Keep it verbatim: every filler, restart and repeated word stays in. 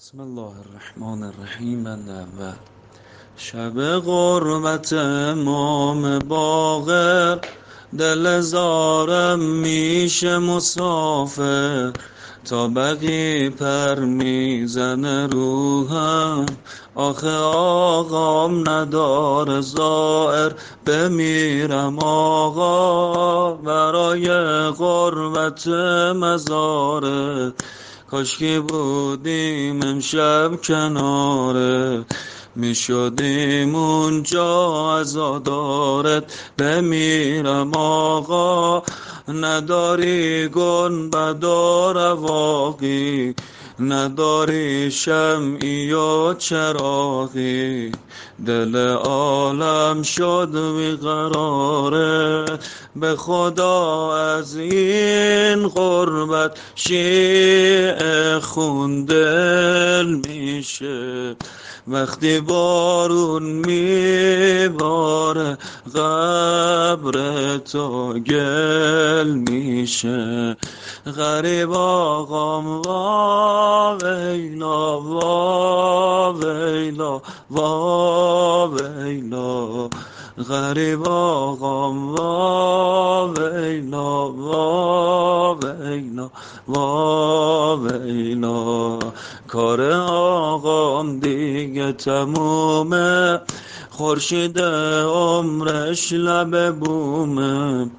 بسم الله الرحمن الرحیم. بند اول. شب غربت امام باقر، دل زارم میشه مسافر. تا بقی پر میزنه روحم، آخه آقام نداره زائر. بمیرم آقا برای غربت مزاره، کاشکی بودیم امشب کناره، میشدیم اونجا عزادارت. بمیرم آقا نداری گنبد و رواقی، نداری شمعی و چراغی. دل عالم شد بیقراره، به خدا از این غربت شیعه خون دل میشه. وقتی بارون میباره قبر تو گل میشه. غریب آقام وا ویلا وا ویلا وا ویلا، غریب آقام وا ویلا وا ویلا وا ویلا. کار آقام دیگه تمومه، خورشید عمرش لب بومه.